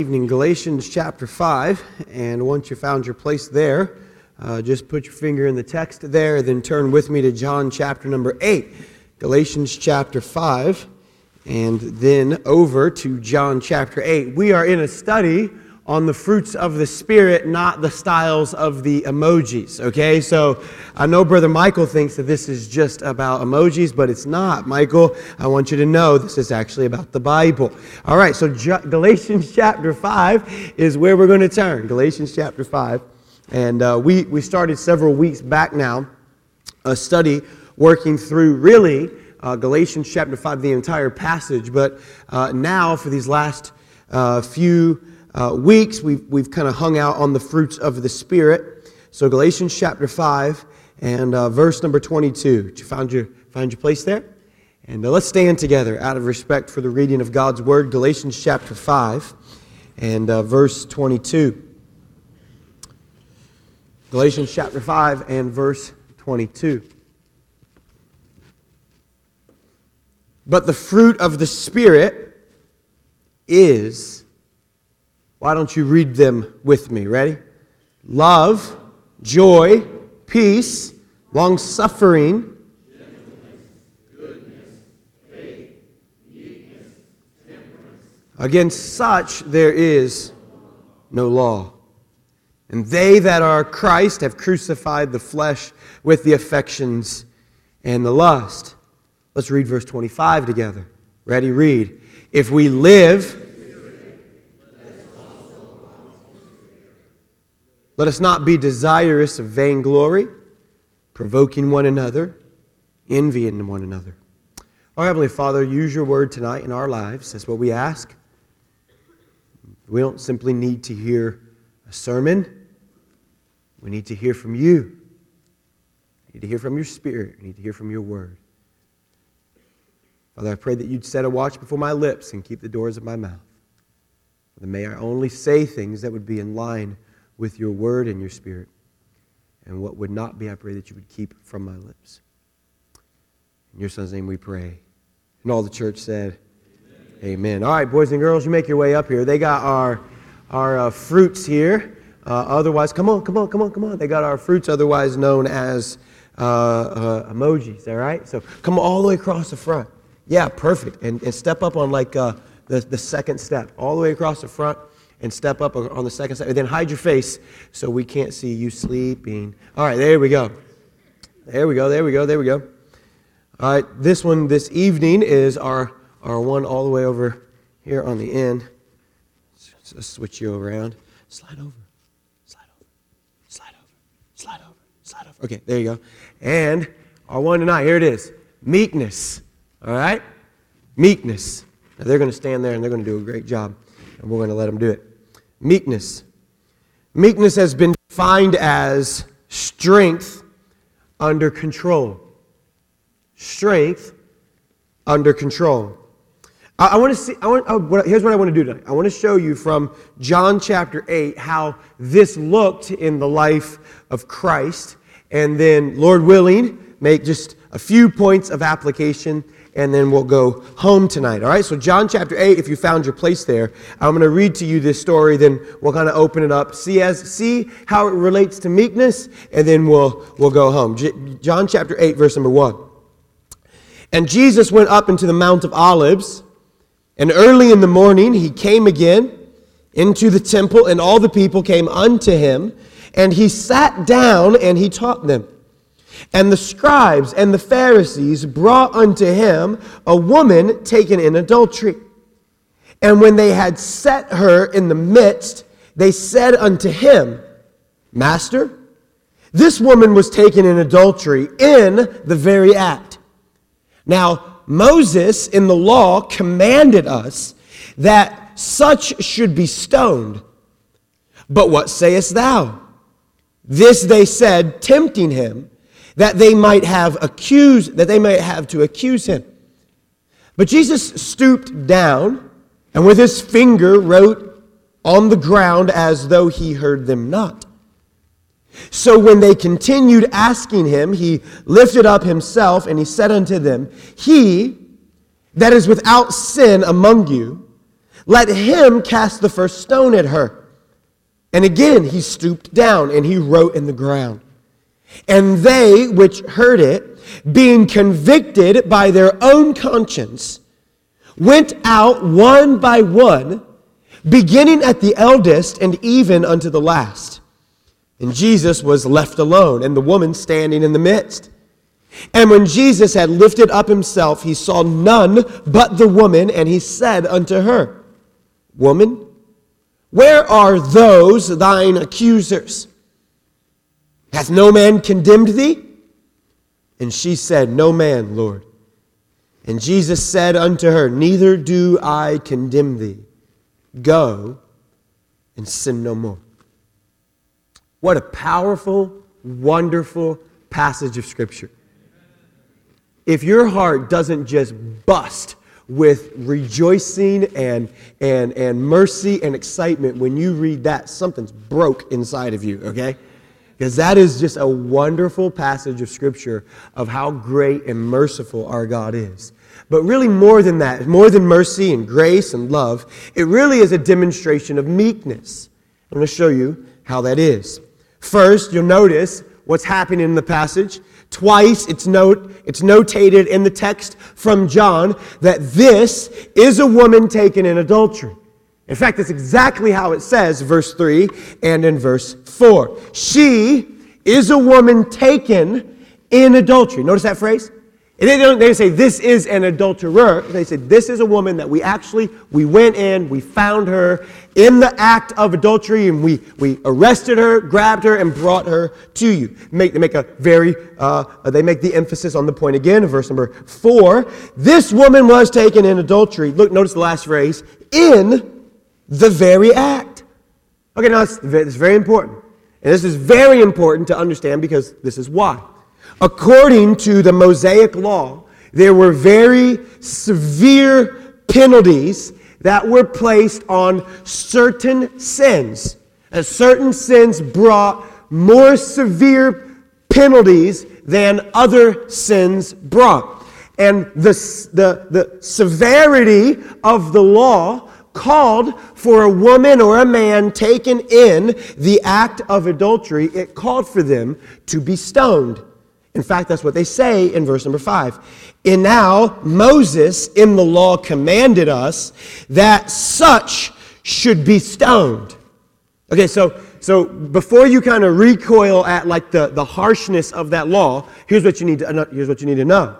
Evening, Galatians chapter 5, and once you found your place there, just put your finger in the text there, then turn with me to John chapter number 8. Galatians chapter 5, and then over to John chapter 8. We are in a study on the fruits of the Spirit, not the styles of the emojis, okay? So I know Brother Michael thinks that this is just about emojis, but it's not. Michael, I want you to know this is actually about the Bible. All right, so Galatians chapter 5 is where we're going to turn. Galatians chapter 5. And we started several weeks back now a study working through really Galatians chapter 5, the entire passage. But now for these last few weeks, we've kind of hung out on the fruits of the Spirit. So Galatians chapter 5 and verse number 22. Did you find your place there? And let's stand together out of respect for the reading of God's Word. Galatians chapter 5 and verse 22. Galatians chapter 5 and verse 22. But the fruit of the Spirit is... Why don't you read them with me? Ready? Love, joy, peace, long-suffering, gentleness, goodness, faith, meekness, temperance. Against such there is no law. And they that are Christ have crucified the flesh with the affections and the lust. Let's read verse 25 together. Ready? Read. If we live... Let us not be desirous of vainglory, provoking one another, envying one another. Our Heavenly Father, use your word tonight in our lives. That's what we ask. We don't simply need to hear a sermon. We need to hear from you. We need to hear from your Spirit. We need to hear from your word. Father, I pray that you'd set a watch before my lips and keep the doors of my mouth. Father, may I only say things that would be in line with your word and your Spirit. And what would not be, I pray that you would keep from my lips. In your Son's name we pray. And all the church said, Amen. All right, boys and girls, you make your way up here. They got our fruits here. Otherwise, come on. They got our fruits, otherwise known as emojis, all right? So come all the way across the front. Yeah, perfect. And step up on like the second step. All the way across the front. And step up on the second step. And then hide your face so we can't see you sleeping. All right, there we go. There we go. All right, this one this evening is our one all the way over here on the end. Let's switch you around. Slide over. Okay, there you go. And our one tonight, here it is. Meekness. All right? Meekness. Now they're going to stand there and they're going to do a great job. And we're going to let them do it. Meekness. Meekness has been defined as strength under control. Strength under control. Here's what I want to do tonight. I want to show you from John chapter 8 how this looked in the life of Christ. And then, Lord willing, make just a few points of application, and then we'll go home tonight. All right, so John chapter 8, if you found your place there, I'm going to read to you this story, then we'll kind of open it up, see how it relates to meekness, and then we'll go home. John chapter 8, verse number 1. And Jesus went up into the Mount of Olives, and early in the morning he came again into the temple, and all the people came unto him, and he sat down and he taught them. And the scribes and the Pharisees brought unto him a woman taken in adultery. And when they had set her in the midst, they said unto him, Master, this woman was taken in adultery in the very act. Now, Moses in the law commanded us that such should be stoned. But what sayest thou? This they said, tempting him, that they might have to accuse him. But Jesus stooped down, and with his finger wrote on the ground as though he heard them not. So when they continued asking him, he lifted up himself, and he said unto them, He that is without sin among you, Let him cast the first stone at her. And again he stooped down, and he wrote in the ground. And they which heard it, being convicted by their own conscience, went out one by one, beginning at the eldest and even unto the last. And Jesus was left alone, and the woman standing in the midst. And when Jesus had lifted up himself, he saw none but the woman, and he said unto her, Woman, where are those thine accusers? Hath no man condemned thee? And she said, No man, Lord. And Jesus said unto her, Neither do I condemn thee. Go and sin no more. What a powerful, wonderful passage of Scripture. If your heart doesn't just bust with rejoicing and mercy and excitement when you read that, something's broke inside of you, okay? Because that is just a wonderful passage of Scripture of how great and merciful our God is. But really more than that, more than mercy and grace and love, it really is a demonstration of meekness. I'm going to show you how that is. First, you'll notice what's happening in the passage. Twice it's notated in the text from John that this is a woman taken in adultery. In fact, that's exactly how it says, verse 3 and in verse 4. She is a woman taken in adultery. Notice that phrase? They don't say this is an adulterer. They say this is a woman that we went in, we found her in the act of adultery, and we arrested her, grabbed her, and brought her to you. They make the emphasis on the point again in verse number 4. This woman was taken in adultery. Look, notice the last phrase, in the very act. Okay, now it's very important. And this is very important to understand because this is why. According to the Mosaic law, there were very severe penalties that were placed on certain sins. And certain sins brought more severe penalties than other sins brought. And the severity of the law called for a woman or a man taken in the act of adultery, it called for them to be stoned. In fact, that's what they say in verse number 5. And now Moses in the law commanded us that such should be stoned. Okay, so before you kind of recoil at like the harshness of that law, here's what you need to know.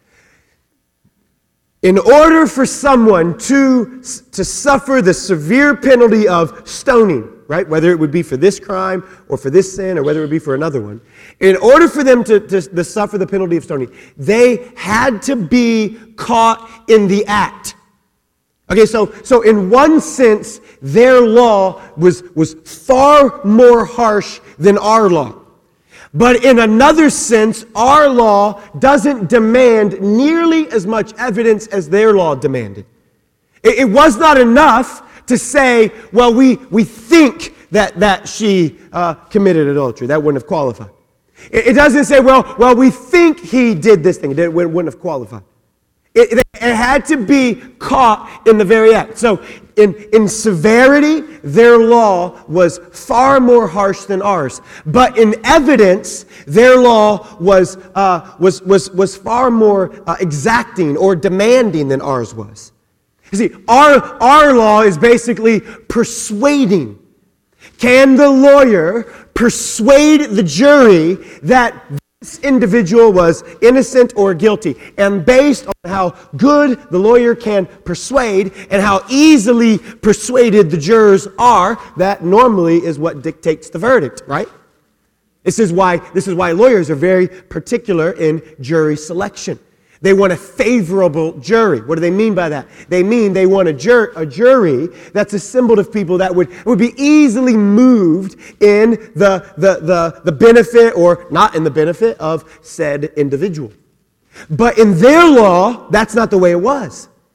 In order for someone to suffer the severe penalty of stoning, right, whether it would be for this crime or for this sin or whether it would be for another one, in order for them to suffer the penalty of stoning, they had to be caught in the act. Okay, so in one sense, their law was far more harsh than our law. But in another sense, our law doesn't demand nearly as much evidence as their law demanded. It was not enough to say, well, we think that she committed adultery. That wouldn't have qualified. It doesn't say, well, we think he did this thing. It wouldn't have qualified. It had to be caught in the very act. So in severity, their law was far more harsh than ours. But in evidence, their law was far more exacting or demanding than ours was. You see, our law is basically persuading. Can the lawyer persuade the jury that this individual was innocent or guilty? And based on how good the lawyer can persuade and how easily persuaded the jurors are, that normally is what dictates the verdict, right? This is why lawyers are very particular in jury selection. They want a favorable jury. What do they mean by that? They mean they want a jury that's assembled of people that would be easily moved in the benefit or not in the benefit of said individual. But in their law, that's not the way it was.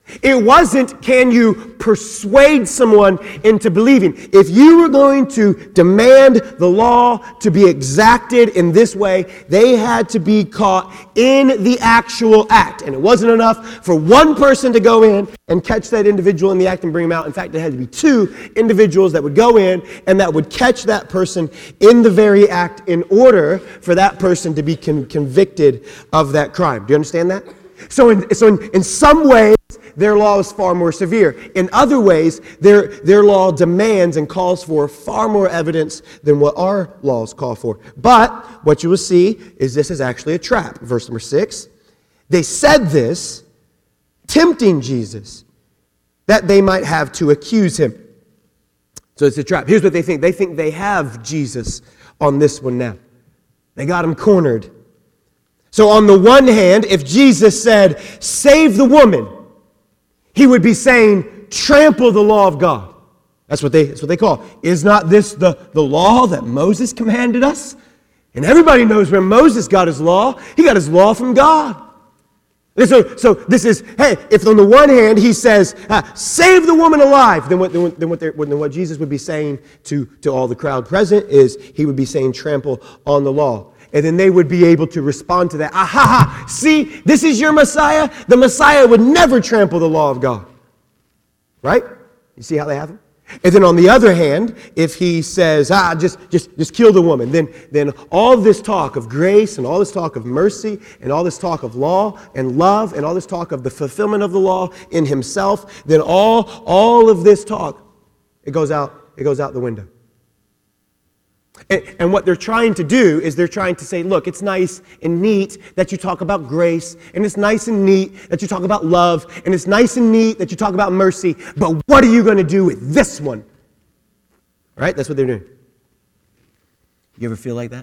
It wasn't, can you persuade someone into believing? If you were going to demand the law to be exacted in this way, they had to be caught in the actual act. And it wasn't enough for one person to go in and catch that individual in the act and bring him out. In fact, it had to be two individuals that would go in and that would catch that person in the very act in order for that person to be convicted of that crime. Do you understand that? So in some ways, their law is far more severe. In other ways, their law demands and calls for far more evidence than what our laws call for. But what you will see is this is actually a trap. Verse number 6. They said this, tempting Jesus, that they might have to accuse him. So it's a trap. Here's what they think. They think they have Jesus on this one now. They got him cornered. So on the one hand, if Jesus said, save the woman, he would be saying, trample the law of God. That's what they call. Is not this the law that Moses commanded us? And everybody knows where Moses got his law. He got his law from God. And so this is, hey, if on the one hand he says, save the woman alive, then what Jesus would be saying to all the crowd present is he would be saying trample on the law. And then they would be able to respond to that. See, this is your Messiah? The Messiah would never trample the law of God. Right? You see how they have him? And then on the other hand, if he says, just kill the woman, then all this talk of grace and all this talk of mercy and all this talk of law and love and all this talk of the fulfillment of the law in himself, then all of this talk, it goes out the window. And what they're trying to do is they're trying to say, look, it's nice and neat that you talk about grace, and it's nice and neat that you talk about love, and it's nice and neat that you talk about mercy, but what are you going to do with this one? Right? That's what they're doing. You ever feel like that?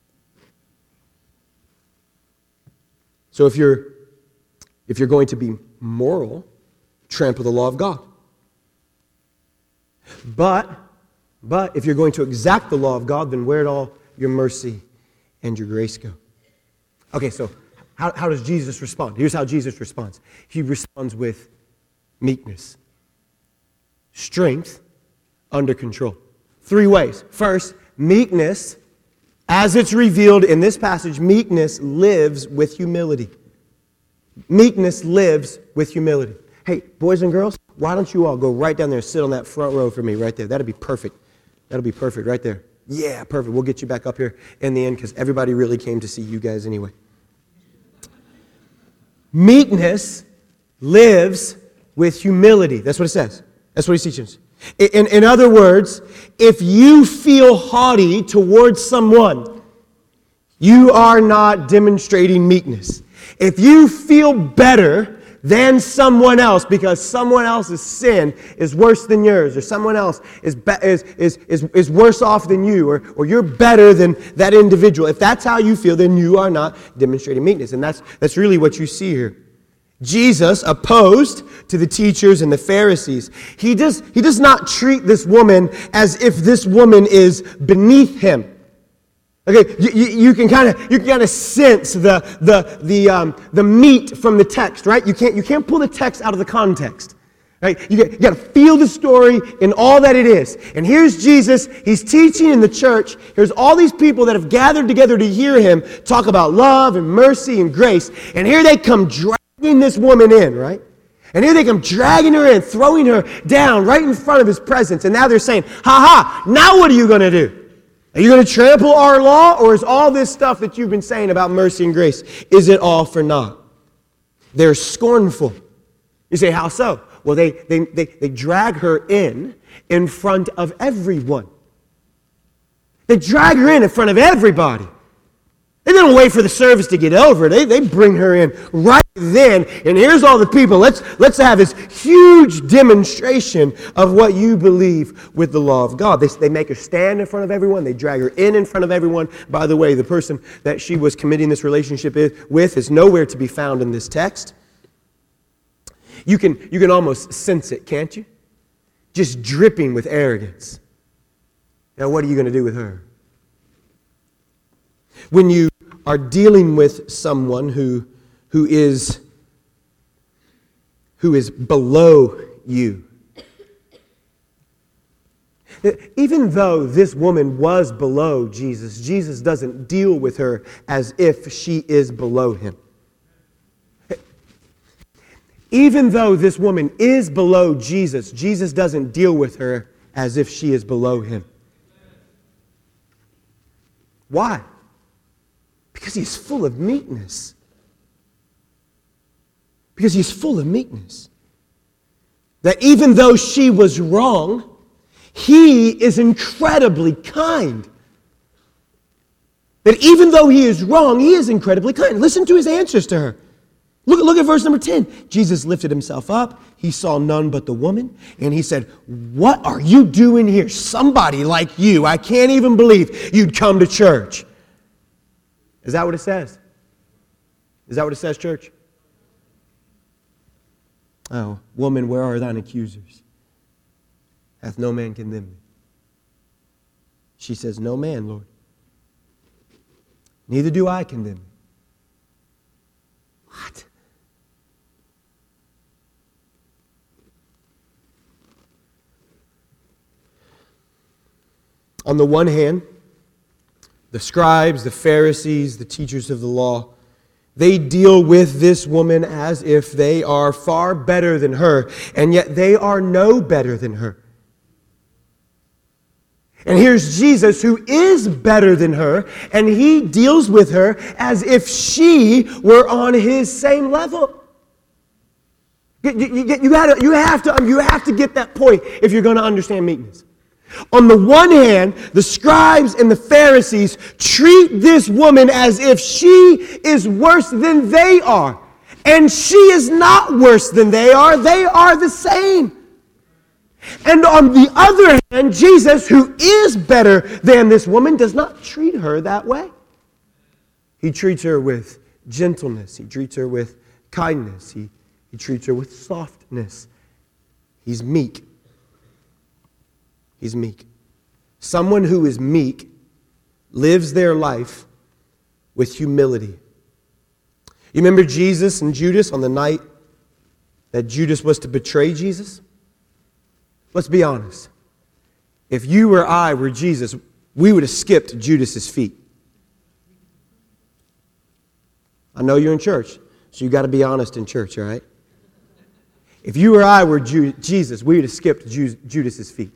So if you're going to be moral, trample the law of God. But if you're going to exact the law of God, then where'd all your mercy and your grace go? Okay, so how does Jesus respond? Here's how Jesus responds. He responds with meekness, strength, under control. 3 ways. First, meekness, as it's revealed in this passage, meekness lives with humility. Meekness lives with humility. Hey, boys and girls, why don't you all go right down there and sit on that front row for me right there? That'd be perfect. That'll be perfect right there. Yeah, perfect. We'll get you back up here in the end because everybody really came to see you guys anyway. Meekness lives with humility. That's what it says. That's what he's teaching us. In other words, if you feel haughty towards someone, you are not demonstrating meekness. If you feel better than someone else because someone else's sin is worse than yours, or someone else is worse off than you, or you're better than that individual. If that's how you feel, then you are not demonstrating meekness. And that's really what you see here. Jesus, opposed to the teachers and the Pharisees, he does not treat this woman as if this woman is beneath him. Okay, you can kind of sense the meat from the text, right? You can't pull the text out of the context, right? You got to feel the story in all that it is. And here's Jesus. He's teaching in the church. Here's all these people that have gathered together to hear him talk about love and mercy and grace. And here they come dragging this woman in, right? And here they come dragging her in, throwing her down right in front of his presence. And now they're saying, now what are you going to do? Are you going to trample our law, or is all this stuff that you've been saying about mercy and grace, is it all for naught? They're scornful. You say, how so? Well, they drag her in front of everyone. They drag her in front of everybody. They don't wait for the service to get over. They bring her in right then. And here's all the people. Let's have this huge demonstration of what you believe with the law of God. They make her stand in front of everyone. They drag her in front of everyone. By the way, the person that she was committing this relationship with is nowhere to be found in this text. You can almost sense it, can't you? Just dripping with arrogance. Now, what are you going to do with her? When you are dealing with someone who who is below you. Even though this woman was below Jesus, Jesus doesn't deal with her as if she is below him. Even though this woman is below Jesus, Jesus doesn't deal with her as if she is below him. Why? Because he's full of meekness. Because he's full of meekness. That even though she was wrong, he is incredibly kind. That even though he is wrong, he is incredibly kind. Listen to his answers to her. Look at verse number 10. Jesus lifted himself up. He saw none but the woman. And he said, "What are you doing here? Somebody like you. I can't even believe you'd come to church." Is that what it says? Is that what it says, church? "Oh, woman, where are thine accusers? Hath no man condemned me?" She says, "No man, Lord. Neither do I condemn you." What? On the one hand, the scribes, the Pharisees, the teachers of the law, they deal with this woman as if they are far better than her, and yet they are no better than her. And here's Jesus, who is better than her, and he deals with her as if she were on his same level. You have to get that point if you're going to understand meekness. On the one hand, the scribes and the Pharisees treat this woman as if she is worse than they are. And she is not worse than they are. They are the same. And on the other hand, Jesus, who is better than this woman, does not treat her that way. He treats her with gentleness. He treats her with kindness. He treats her with softness. He's meek. He's meek. Someone who is meek lives their life with humility. You remember Jesus and Judas on the night that Judas was to betray Jesus? Let's be honest. If you or I were Jesus, we would have skipped Judas's feet. I know you're in church, so you got to be honest in church, all right? If you or I were Jesus, we would have skipped Judas's feet.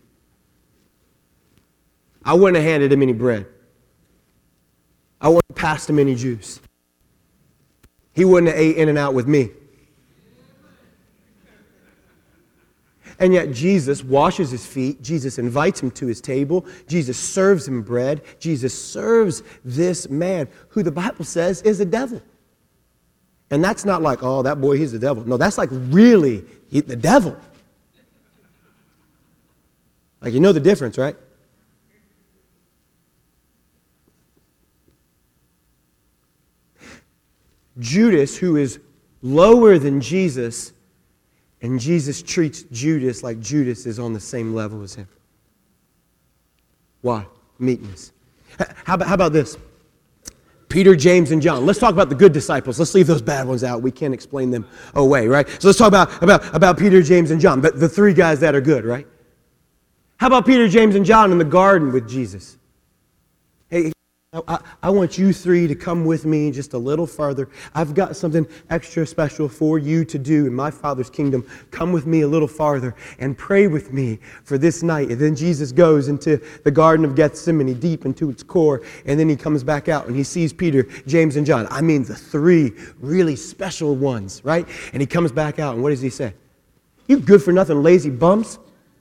I wouldn't have handed him any bread. I wouldn't have passed him any juice. He wouldn't have ate In-N-Out with me. And yet Jesus washes his feet. Jesus invites him to his table. Jesus serves him bread. Jesus serves this man who the Bible says is a devil. And that's not like, oh, that boy, he's the devil. No, that's like really the devil. Like, you know the difference, right? Judas, who is lower than Jesus, and Jesus treats Judas like Judas is on the same level as him. Why? Meekness. How about this? Peter, James, and John. Let's talk about the good disciples. Let's leave those bad ones out. We can't explain them away, right? So let's talk about Peter, James, and John, the three guys that are good, right? How about Peter, James, and John in the garden with Jesus? Hey, I want you three to come with me just a little farther. I've got something extra special for you to do in my Father's kingdom. Come with me a little farther and pray with me for this night. And then Jesus goes into the Garden of Gethsemane, deep into its core, and then he comes back out and he sees Peter, James, and John. I mean the three really special ones, right? And he comes back out, and what does he say? You good-for-nothing lazy bums.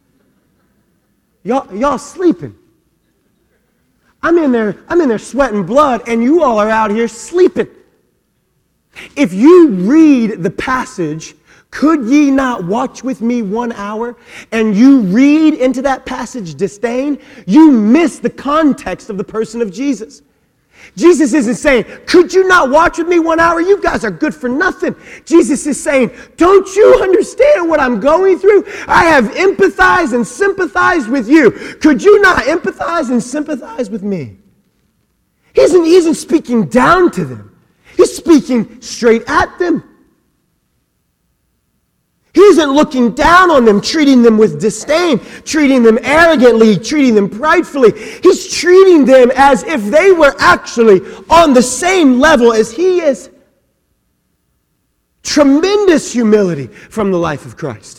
Y'all sleeping. I'm in there sweating blood, and you all are out here sleeping. If you read the passage, could ye not watch with me 1 hour, and you read into that passage disdain, you miss the context of the person of Jesus. Jesus isn't saying, could you not watch with me 1 hour? You guys are good for nothing. Jesus is saying, don't you understand what I'm going through? I have empathized and sympathized with you. Could you not empathize and sympathize with me? He isn't speaking down to them. He's speaking straight at them. He isn't looking down on them, treating them with disdain, treating them arrogantly, treating them pridefully. He's treating them as if they were actually on the same level as he is. Tremendous humility from the life of Christ.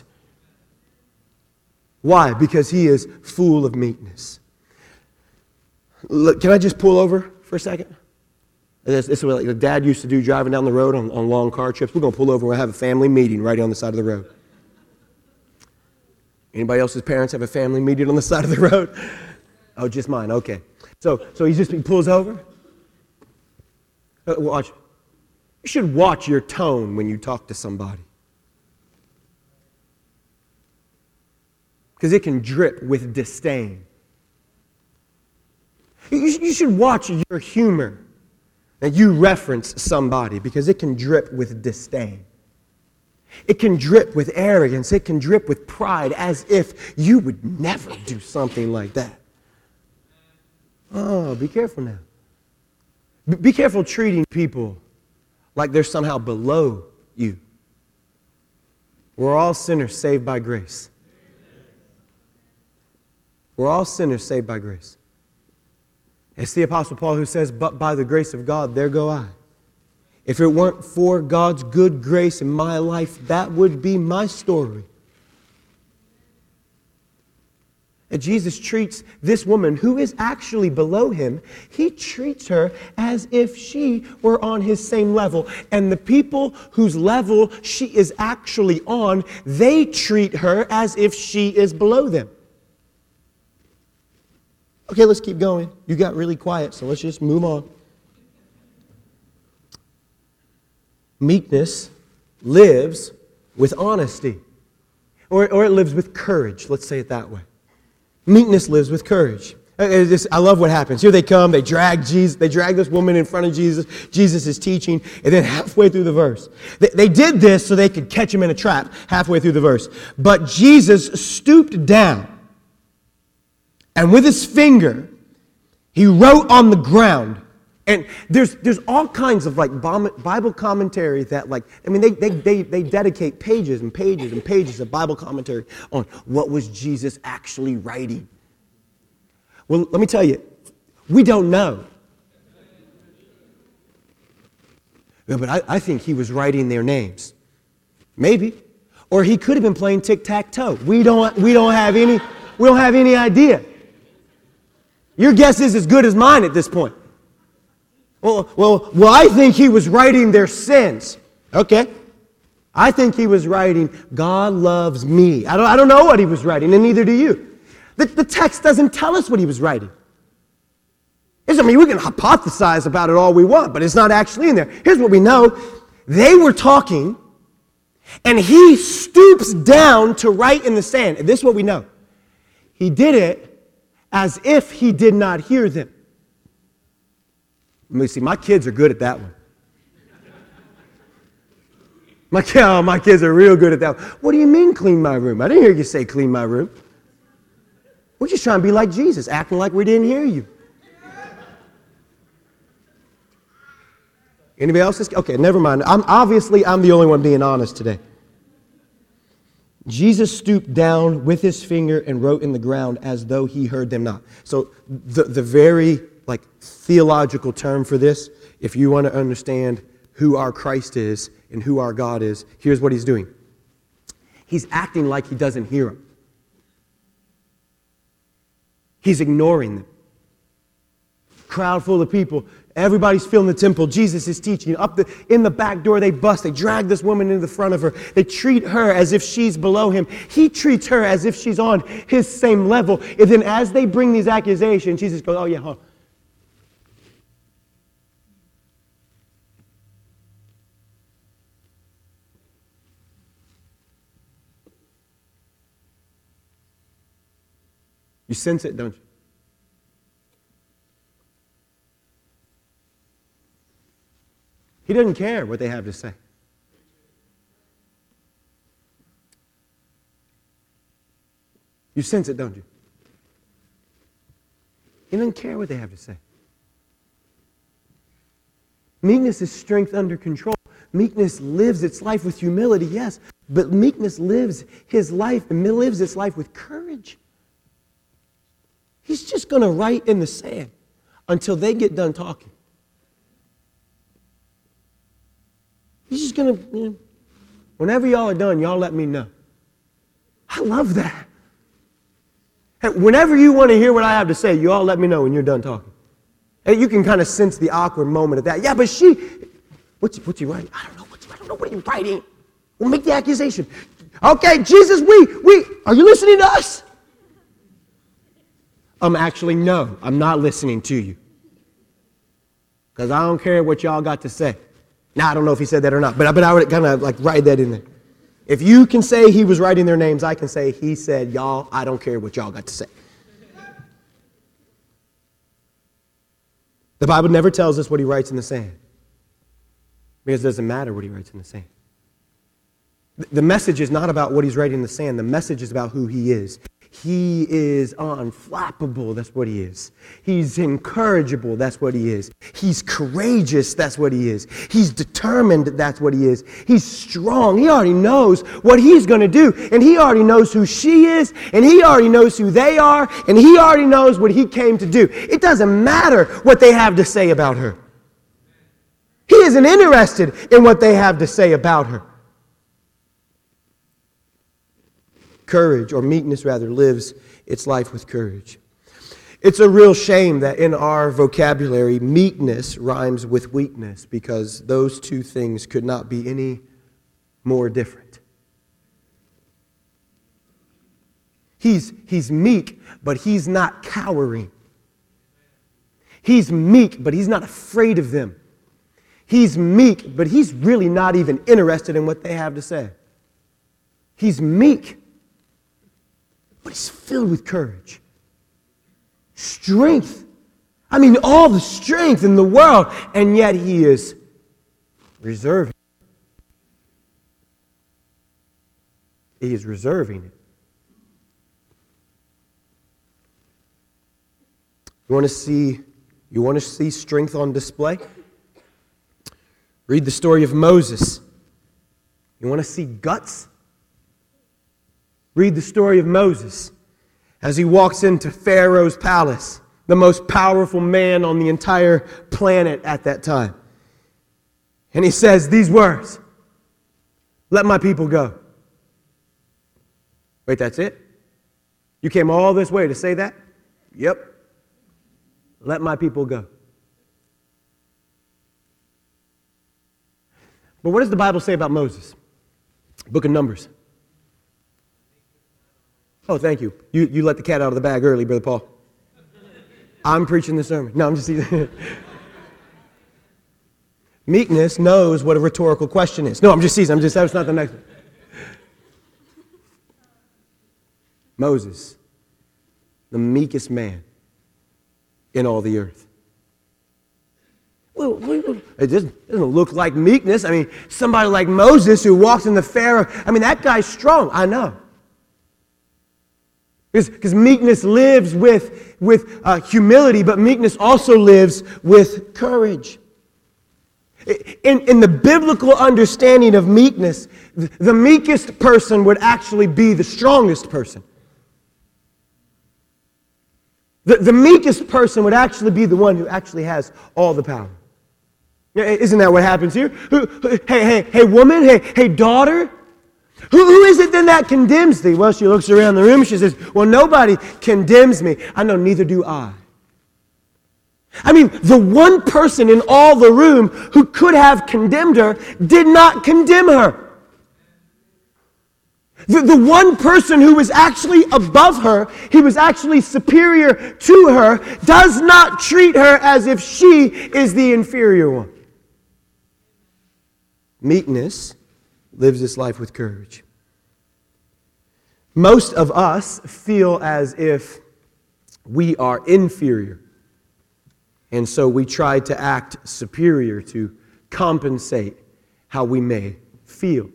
Why? Because he is full of meekness. Look, can I just pull over for a second? This is what like Dad used to do driving down the road on long car trips. We're going to pull over and we'll have a family meeting right on the side of the road. Anybody else's parents have a family meeting on the side of the road? Oh, just mine. Okay. So he pulls over. Watch. You should watch your tone when you talk to somebody. Because it can drip with disdain. You should watch your humor and you reference somebody because it can drip with disdain. It can drip with arrogance. It can drip with pride as if you would never do something like that. Oh, be careful now. Be careful treating people like they're somehow below you. We're all sinners saved by grace. We're all sinners saved by grace. It's the Apostle Paul who says, but by the grace of God, there go I. If it weren't for God's good grace in my life, that would be my story. And Jesus treats this woman who is actually below him, he treats her as if she were on his same level. And the people whose level she is actually on, they treat her as if she is below them. Okay, let's keep going. You got really quiet, so let's just move on. Meekness lives with honesty. Or it lives with courage. Let's say it that way. Meekness lives with courage. I love what happens. Here they come, they drag Jesus, they drag this woman in front of Jesus. Jesus is teaching, and then halfway through the verse. They did this so they could catch him in a trap halfway through the verse. But Jesus stooped down, and with his finger, he wrote on the ground. And there's all kinds of like Bible commentary that they dedicate pages and pages and pages of Bible commentary on what was Jesus actually writing. Well, let me tell you, we don't know. Yeah, but I think he was writing their names. Maybe. Or he could have been playing tic-tac-toe. We don't have any idea. Your guess is as good as mine at this point. Well, I think he was writing their sins. Okay. I think he was writing, God loves me. I don't know what he was writing, and neither do you. The text doesn't tell us what he was writing. We can hypothesize about it all we want, but it's not actually in there. Here's what we know. They were talking, and he stoops down to write in the sand. And this is what we know. He did it as if he did not hear them. Let me see, my kids are good at that one. My kids are real good at that one. What do you mean clean my room? I didn't hear you say clean my room. We're just trying to be like Jesus, acting like we didn't hear you. Anybody else? Okay, never mind. I'm the only one being honest today. Jesus stooped down with his finger and wrote in the ground as though he heard them not. So the very theological term for this, if you want to understand who our Christ is and who our God is, here's what he's doing. He's acting like he doesn't hear them. He's ignoring them. Crowd full of people. Everybody's filling the temple. Jesus is teaching. In the back door, they drag this woman into the front of her. They treat her as if she's below him. He treats her as if she's on his same level. And then as they bring these accusations, Jesus goes, oh yeah, huh. You sense it, don't you? He doesn't care what they have to say. You sense it, don't you? He doesn't care what they have to say. Meekness is strength under control. Meekness lives its life with humility, yes, But meekness lives his life and lives its life with courage. He's just going to write in the sand until they get done talking. He's just going to, whenever y'all are done, y'all let me know. I love that. Hey, whenever you want to hear what I have to say, you all let me know when you're done talking. And you can kind of sense the awkward moment of that. Yeah, but what's he writing? I don't know what are you writing? We'll make the accusation. Okay, Jesus, are you listening to us? Actually, no, I'm not listening to you. Because I don't care what y'all got to say. Now, I don't know if he said that or not, but I would kind of like write that in there. If you can say he was writing their names, I can say he said, y'all, I don't care what y'all got to say. The Bible never tells us what he writes in the sand. Because it doesn't matter what he writes in the sand. The message is not about what he's writing in the sand. The message is about who he is. He is unflappable, that's what he is. He's incorrigible, that's what he is. He's courageous, that's what he is. He's determined, that's what he is. He's strong. He already knows what he's going to do. And he already knows who she is. And he already knows who they are. And he already knows what he came to do. It doesn't matter what they have to say about her. He isn't interested in what they have to say about her. Courage, or meekness rather, lives its life with courage. It's a real shame that in our vocabulary, meekness rhymes with weakness, because those two things could not be any more different. He's meek, but he's not cowering. He's meek, but he's not afraid of them. He's meek, but he's really not even interested in what they have to say. He's meek, but he's filled with courage. Strength. I mean, all the strength in the world, and yet he is reserving. He is reserving it. You want to see strength on display? Read the story of Moses. You want to see guts? Read the story of Moses as he walks into Pharaoh's palace, the most powerful man on the entire planet at that time. And he says these words, "Let my people go." Wait, that's it? You came all this way to say that? Yep. Let my people go. But what does the Bible say about Moses? Book of Numbers. Oh, thank you. You let the cat out of the bag early, Brother Paul. I'm preaching the sermon. No, I'm just teasing. Meekness knows what a rhetorical question is. No, I'm just teasing. That's not the next one. Moses, the meekest man in all the earth. Well, it doesn't look like meekness. I mean, somebody like Moses who walks in the Pharaoh, I mean, that guy's strong. I know. Because meekness lives with humility, but meekness also lives with courage. In the biblical understanding of meekness, the meekest person would actually be the strongest person. The meekest person would actually be the one who actually has all the power. Isn't that what happens here? Hey, woman, hey, daughter. Who is it then that condemns thee? Well, she looks around the room and she says, well, nobody condemns me. I know, neither do I. I mean, the one person in all the room who could have condemned her did not condemn her. The one person who was actually above her, he was actually superior to her, does not treat her as if she is the inferior one. Meekness lives this life with courage. Most of us feel as if we are inferior, and so we try to act superior to compensate how we may feel.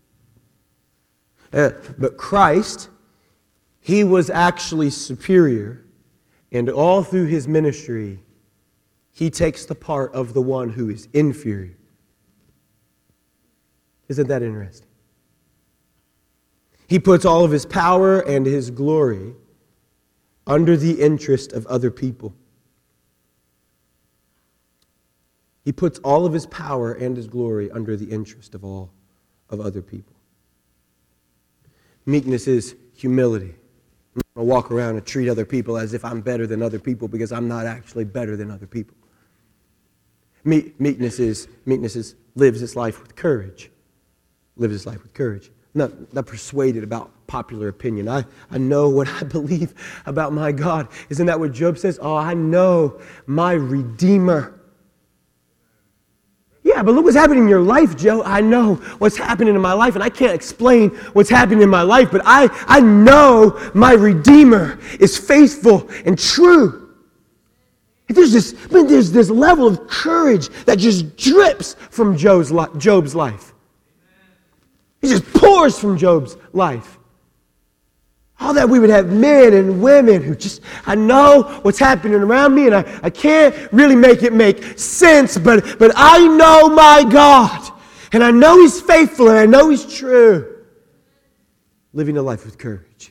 But Christ, he was actually superior, and all through his ministry, he takes the part of the one who is inferior. Isn't that interesting? He puts all of his power and his glory under the interest of other people. He puts all of his power and his glory under the interest of all of other people. Meekness is humility. I'm not going to walk around and treat other people as if I'm better than other people because I'm not actually better than other people. Meekness lives its life with courage. Lives its life with courage. Not persuaded about popular opinion. I know what I believe about my God. Isn't that what Job says? Oh, I know my Redeemer. Yeah, but look what's happening in your life, Joe. I know what's happening in my life, and I can't explain what's happening in my life, but I know my Redeemer is faithful and true. There's this level of courage that just drips from Job's life. It just pours from Job's life. All that we would have men and women who just, I know what's happening around me and I can't really make it make sense, but I know my God. And I know He's faithful and I know He's true. Living a life with courage.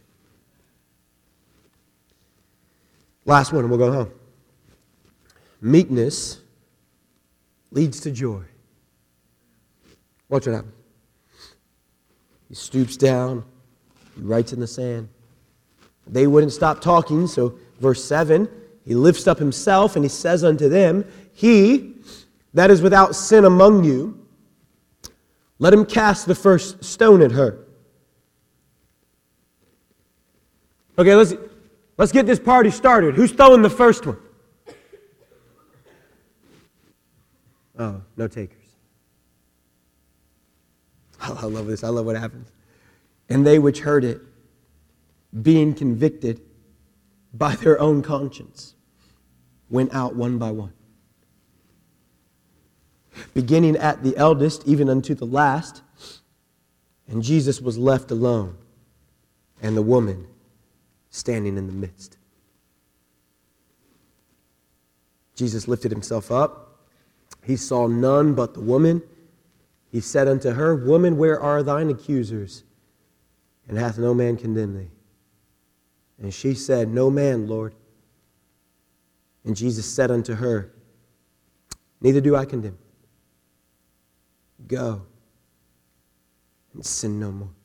Last one and we'll go home. Meekness leads to joy. Watch what happens. He stoops down. He writes in the sand. They wouldn't stop talking, so verse 7, he lifts up himself and he says unto them, He that is without sin among you, let him cast the first stone at her. Okay, let's get this party started. Who's throwing the first one? Oh, no takers. I love this. I love what happens. And they which heard it, being convicted by their own conscience, went out one by one, beginning at the eldest, even unto the last. And Jesus was left alone, and the woman standing in the midst. Jesus lifted himself up. He saw none but the woman. He said unto her, Woman, where are thine accusers? And hath no man condemned thee? And she said, No man, Lord. And Jesus said unto her, Neither do I condemn. Go and sin no more.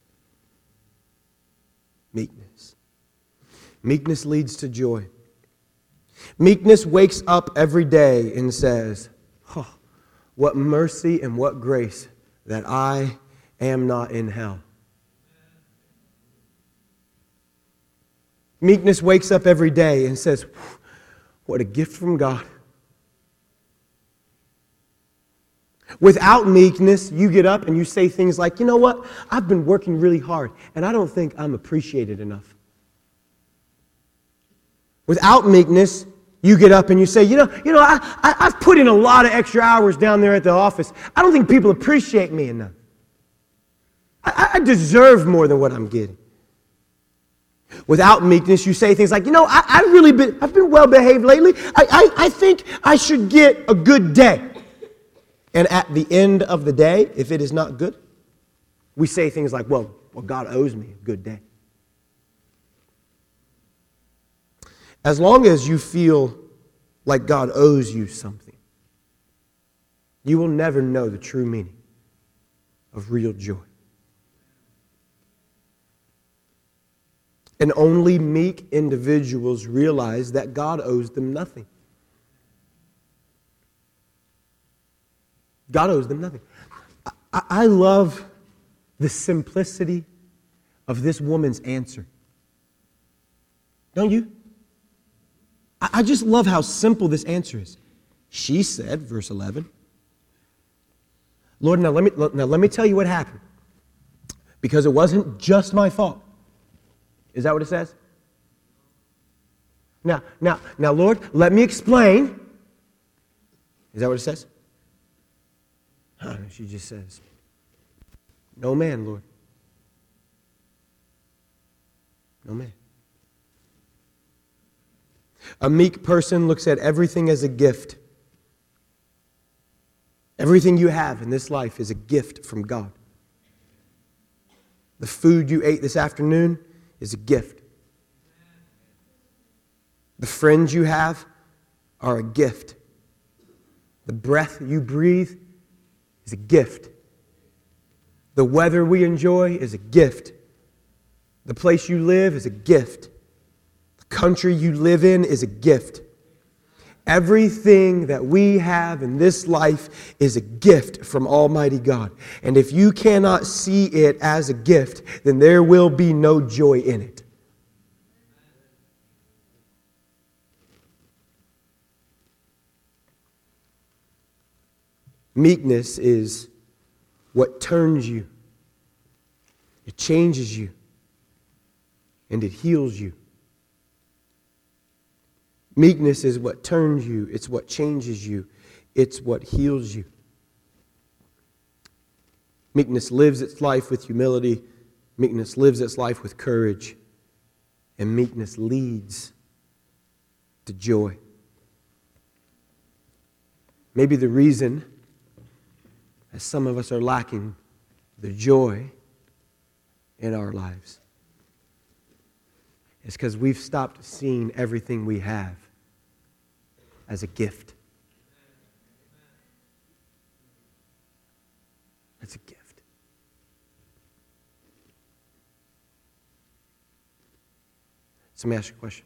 Meekness. Meekness leads to joy. Meekness wakes up every day and says, oh, what mercy and what grace that I am not in hell. Meekness wakes up every day and says, what a gift from God. Without meekness, you get up and you say things like, you know what? I've been working really hard and I don't think I'm appreciated enough. Without meekness, you get up and you say, I've put in a lot of extra hours down there at the office. I don't think people appreciate me enough. I deserve more than what I'm getting. Without meekness, you say things like, I've been well behaved lately. I think I should get a good day. And at the end of the day, if it is not good, we say things like, well, God owes me a good day. As long as you feel like God owes you something, you will never know the true meaning of real joy. And only meek individuals realize that God owes them nothing. God owes them nothing. I love the simplicity of this woman's answer. Don't you? I just love how simple this answer is. She said, verse 11, Lord, now let me tell you what happened. Because it wasn't just my fault. Is that what it says? Now, Lord, let me explain. Is that what it says? She just says, no man, Lord. No man. A meek person looks at everything as a gift. Everything you have in this life is a gift from God. The food you ate this afternoon is a gift. The friends you have are a gift. The breath you breathe is a gift. The weather we enjoy is a gift. The place you live is a gift. The country you live in is a gift. Everything that we have in this life is a gift from Almighty God. And if you cannot see it as a gift, then there will be no joy in it. Meekness is what turns you. It changes you. And it heals you. Meekness is what turns you. It's what changes you. It's what heals you. Meekness lives its life with humility. Meekness lives its life with courage. And meekness leads to joy. Maybe the reason that some of us are lacking the joy in our lives is because we've stopped seeing everything we have as a gift. It's a gift. So let me ask you a question.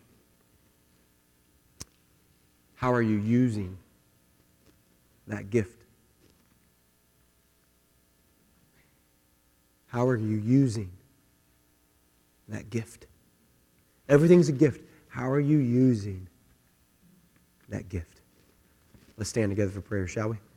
How are you using that gift? How are you using that gift? Everything's a gift. How are you using that gift? Let's stand together for prayer, shall we?